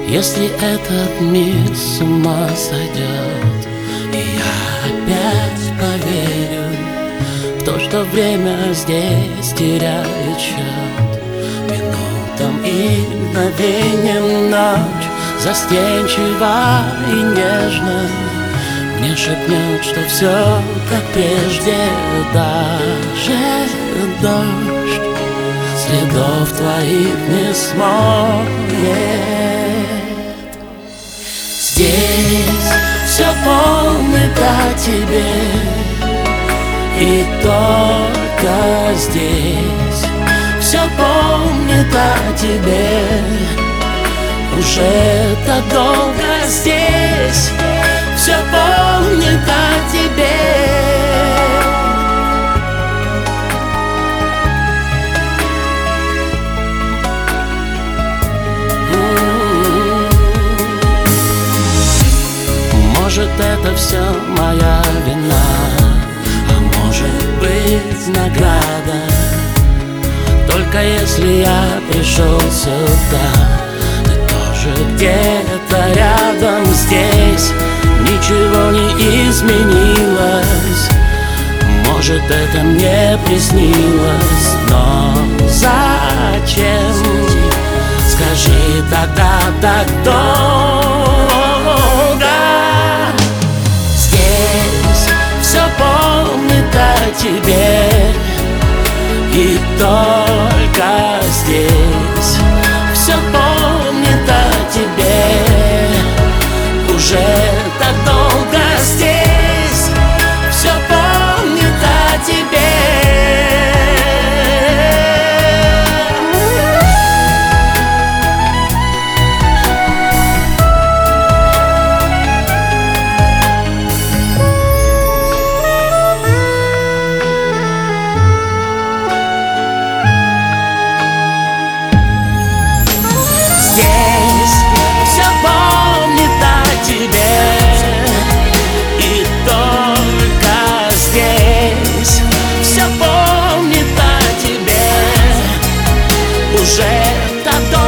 Если этот мир с ума сойдет, и я опять поверю в то, что время здесь теряет счет минутам и мгновением. Ночь застенчива и нежна мне шепнет, что все как прежде. Даже дождь следов твоих не смоет. Здесь все помнит о тебе, и только здесь все помнит о тебе. Уже так долго здесь все помнит о тебе. Может, это все моя вина, а может быть награда. Только если я пришел сюда, ты тоже где-то рядом. Здесь ничего не изменилось. Может, это мне приснилось, но зачем? Скажи тогда так долго. Здесь все помнит о тебе, и только здесь все помнит о тебе. Уже так долго здесь все помнит о тебе. Здесь все помнит о тебе, и только здесь все помнит о тебе. Уже так долго.